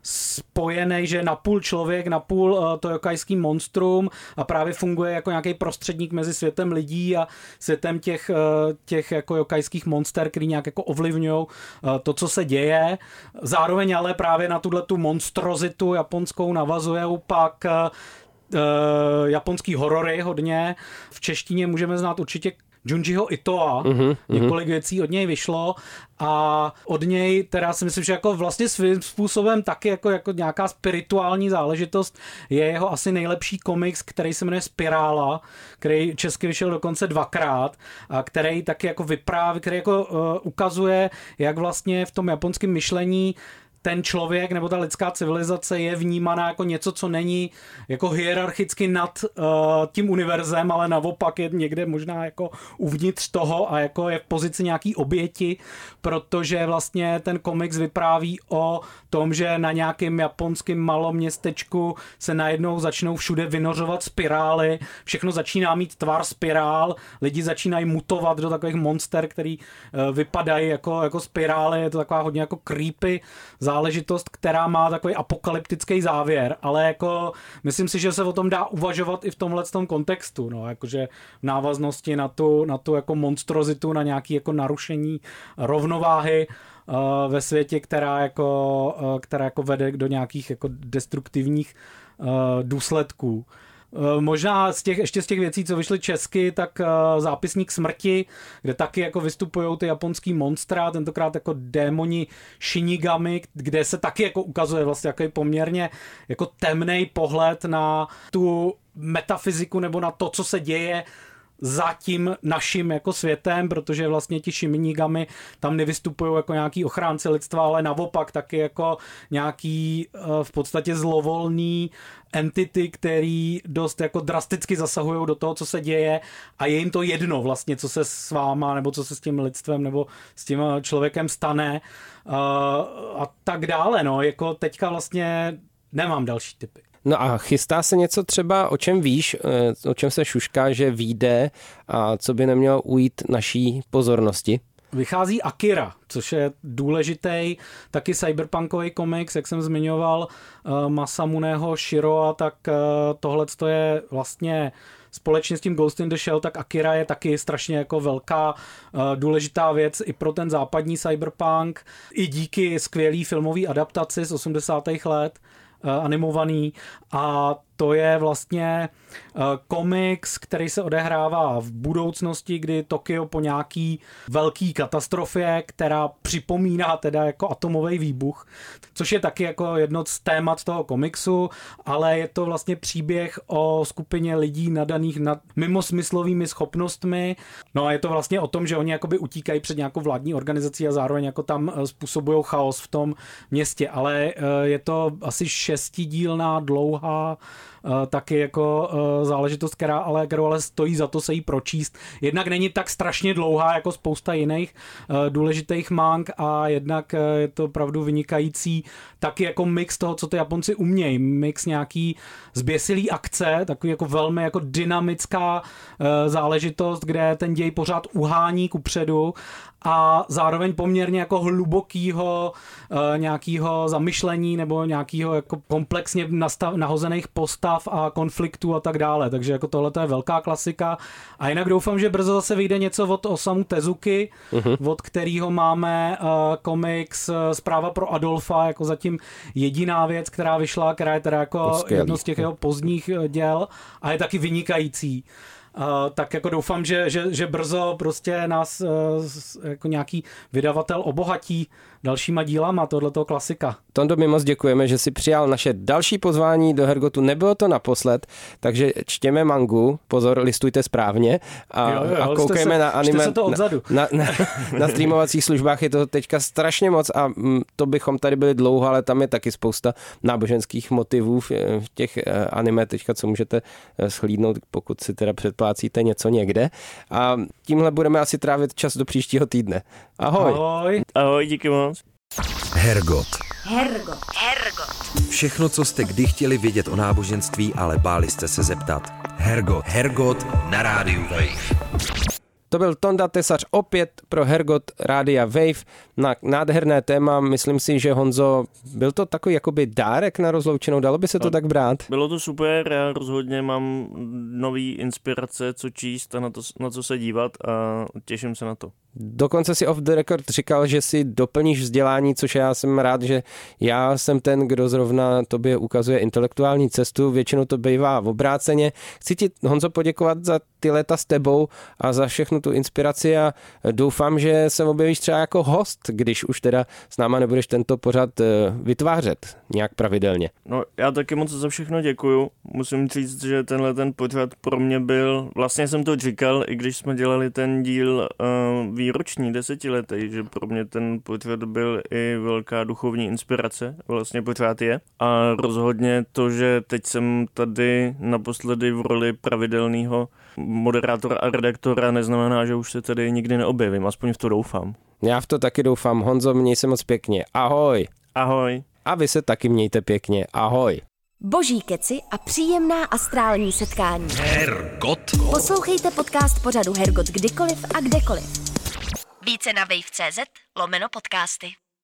spojený, že napůl člověk, napůl uh, to jokajský monstrum a právě funguje jako nějaký prostředník mezi světem lidí a světem těch, uh, těch jako jokajských monster, který nějak jako ovlivňují uh, to, co se děje. Zároveň ale právě na tuhletu monstrozitu japonskou navazujou pak uh, uh, japonský horory hodně. V češtině můžeme znát určitě Junjiho Itoa, uh-huh, několik uh-huh. věcí od něj vyšlo a od něj teda si myslím, že jako vlastně svým způsobem taky jako, jako nějaká spirituální záležitost je jeho asi nejlepší komiks, který se jmenuje Spirála, který česky vyšel dokonce dvakrát a který taky jako vypráví, který jako uh, ukazuje, jak vlastně v tom japonském myšlení ten člověk nebo ta lidská civilizace je vnímaná jako něco, co není jako hierarchicky nad uh, tím univerzem, ale naopak je někde možná jako uvnitř toho a jako je v pozici nějaký oběti, protože vlastně ten komiks vypráví o tom, že na nějakém japonském malom městečku se najednou začnou všude vynořovat spirály, všechno začíná mít tvar spirál, lidi začínají mutovat do takových monster, který uh, vypadají jako, jako spirály, je to taková hodně jako creepy záležitost, která má takový apokalyptický závěr, ale jako myslím si, že se o tom dá uvažovat i v tomhle tom kontextu, no, jakože v návaznosti na tu, na tu jako monstrozitu, na nějaký jako narušení rovnováhy uh, ve světě, která jako, uh, která jako vede do nějakých jako destruktivních uh, důsledků. Možná z těch, ještě z těch věcí, co vyšly česky, tak uh, Zápisník smrti, kde taky jako vystupují ty japonský monstra, tentokrát jako démoni Shinigami, kde se taky jako ukazuje vlastně jaký poměrně jako temnej pohled na tu metafyziku nebo na to, co se děje za tím naším jako světem, protože vlastně ti Shiminigami tam nevystupují jako nějaký ochránci lidstva, ale naopak taky jako nějaký v podstatě zlovolný entity, který dost jako drasticky zasahují do toho, co se děje a je jim to jedno vlastně, co se s váma, nebo co se s tím lidstvem, nebo s tím člověkem stane a tak dále, no, jako teďka vlastně nemám další tipy. No a chystá se něco třeba, o čem víš, o čem se šušká, že vyjde a co by nemělo ujít naší pozornosti? Vychází Akira, což je důležitý taky cyberpunkový komiks, jak jsem zmiňoval Masamuneho Shiroa, tak tohle je vlastně společně s tím Ghost in the Shell, tak Akira je taky strašně jako velká důležitá věc i pro ten západní cyberpunk, i díky skvělý filmové adaptaci z osmdesátých let, animovaný, a to je vlastně komiks, který se odehrává v budoucnosti, kdy Tokio po nějaký velký katastrofě, která připomíná teda jako atomový výbuch, což je taky jako jedno z témat toho komiksu, ale je to vlastně příběh o skupině lidí nadaných nad mimosmyslovými schopnostmi. No a je to vlastně o tom, že oni jakoby utíkají před nějakou vládní organizací a zároveň jako tam způsobují chaos v tom městě, ale je to asi šestidílná, dlouhá taky jako záležitost, která ale, kterou ale stojí za to se jí pročíst. Jednak není tak strašně dlouhá jako spousta jiných důležitých mang a jednak je to opravdu vynikající taky jako mix toho, co ty Japonci umějí. Mix nějaký zběsilý akce, takový jako velmi jako dynamická záležitost, kde ten děj pořád uhání kupředu a zároveň poměrně jako hlubokýho e, nějakýho zamyšlení nebo nějakýho jako komplexně nastav, nahozených postav a konfliktů a tak dále. Takže jako tohle je velká klasika. A jinak doufám, že brzo zase vyjde něco od Osamu Tezuki, uh-huh. od kterého máme e, komiks Zpráva pro Adolfa, jako zatím jediná věc, která vyšla, která je teda jako jedno z těch jeho pozdních děl a je taky vynikající. Uh, tak jako doufám, že, že, že brzo prostě nás uh, jako nějaký vydavatel obohatí dalšíma dílama tohletoho klasika. Tondo, my moc děkujeme, že jsi přijal naše další pozvání do Hergotu. Nebylo to naposled, takže čtěme mangu, pozor, listujte správně a, jo, jo, a koukejme se, na anime. Se to odzadu. Na, na, na streamovacích službách je to teďka strašně moc a m, to bychom tady byli dlouho, ale tam je taky spousta náboženských motivů v, v těch anime teďka, co můžete shlídnout, pokud si teda předplácíte něco někde. A tímhle budeme asi trávit čas do příštího týdne. Ahoj. Ahoj. Ahoj, díky moc. Hergot. Hergot. Hergot. Všechno, co jste kdy chtěli vědět o náboženství, ale báli jste se zeptat. Hergot. Hergot na rádiu Wave. To byl Tonda Tesař opět pro Hergot Rádia Wave na nádherné téma. Myslím si, že Honzo, byl to takový jakoby dárek na rozloučenou, dalo by se to a tak brát? Bylo to super, já rozhodně mám nový inspirace, co číst a na, to, na co se dívat a těším se na to. Dokonce si off the record říkal, že si doplníš vzdělání, což já jsem rád, že já jsem ten, kdo zrovna tobě ukazuje intelektuální cestu, většinou to bývá v obráceně. Chci ti, Honzo, poděkovat za ty léta s tebou a za všechnu tu inspiraci a doufám, že se objevíš třeba jako host, když už teda s náma nebudeš tento pořad vytvářet nějak pravidelně. No, já taky moc za všechno děkuju. Musím říct, že tenhle ten pořad pro mě byl, vlastně jsem to říkal, i když jsme dělali ten díl uh, výroční, desetiletý, že pro mě ten pořad byl i velká duchovní inspirace, vlastně pořád je. A rozhodně to, že teď jsem tady naposledy v roli pravidelného moderátora a redaktora, neznamená, že už se tady nikdy neobjevím, aspoň v to doufám. Já v to taky doufám. Honzo, měj se moc pěkně. Ahoj. Ahoj. A vy se taky mějte pěkně. Ahoj. Boží keci a příjemná astrální setkání. Hergot. Poslouchejte podcast pořadu Hergot kdykoliv a kdekoliv. Více na wave tečka cz lomeno podcasty.